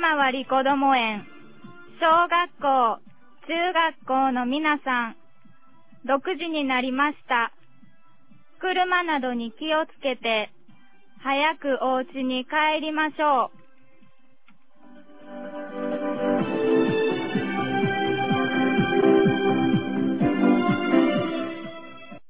まわりこども園、小学校、中学校の皆さん、6時になりました。車などに気をつけて、早くお家に帰りましょう。